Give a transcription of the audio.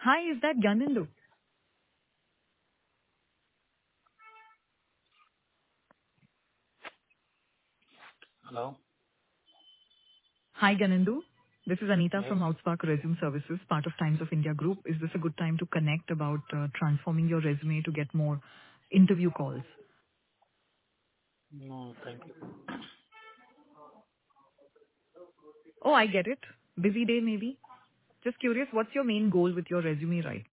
Hi, is that Ganendu? Hello? Hi, Ganendu. This is Anita Yes? from Outspark Resume Services, part of Times of India Group. Is this a good time to connect about transforming your resume to get more interview calls? No, thank you. Oh, I get it. Busy day maybe. Just curious, what's your main goal with your resume right